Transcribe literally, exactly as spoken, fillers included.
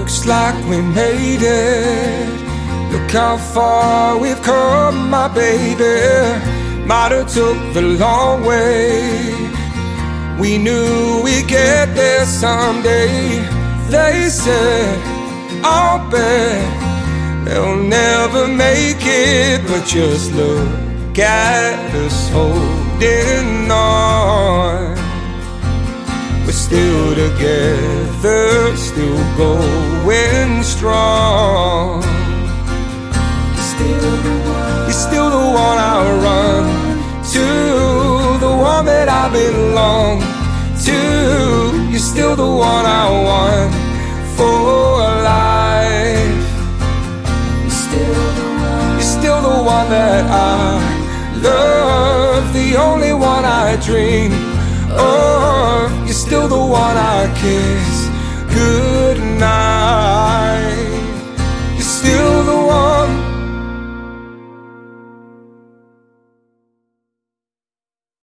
Looks like we made it. Look how far we've come, my baby. Might have took the long way. We knew we'd get there someday. They said, I'll bet they'll never make it. But just look at us holding on. We're still together, still going strong. Still the one, you're still the one I run to, the one that I belong to. You're still the one I want for life. You're still the one, you're still the one that I love, the only one I dream of. You're still the one I kiss